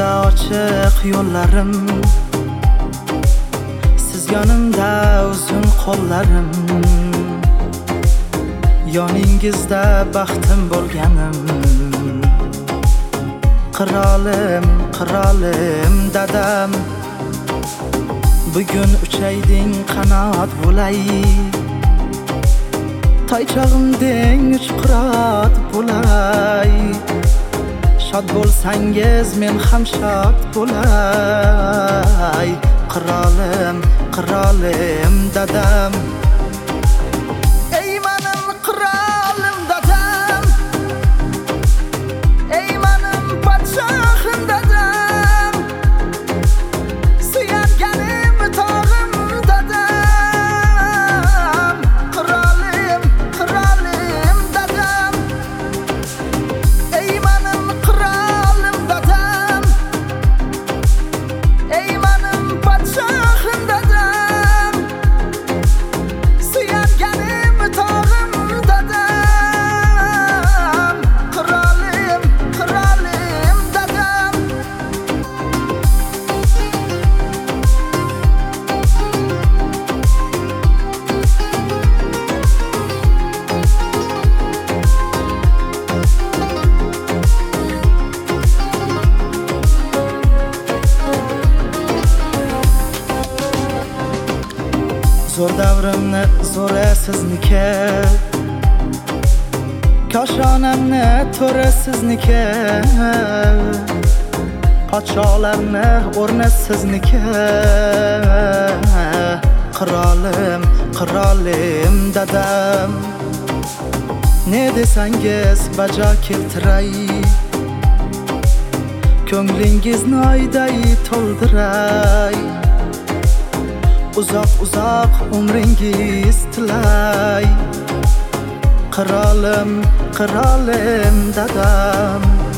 Juda ochiq yo'llarim, siz yonimda uzun qo'llarim. Yoningizda baxtim bo'lganim. Qirolim, qirolim dadam, bugun uchayding qanot bo'lay. Toychog'imding uchqurot bo'lay. Shod bo'lsangiz men ham shod bo'lay. Qirolim, qirolim dadam. Ey menim qirolim dadam, ey menim podshohim dadam, suyaganim tog'im dadam. Qirolim, qirolim dadam, ey menim qirolim dadam, ey menim podshohim dadam, suyaganim tog'im dadam. Qirolim, qirolim dadam. Zo'r davrimni zo'ri sizniki, koshonamni to'ri sizniki, podsholarni o'rni sizniki. Qirolim, qirolim dadam, ne desangiz bajo keltiray. Ko'nglingizni oyday to'ldiray. Uzoq uzoq umringiz tilay. Qirolim, qirolim dadam.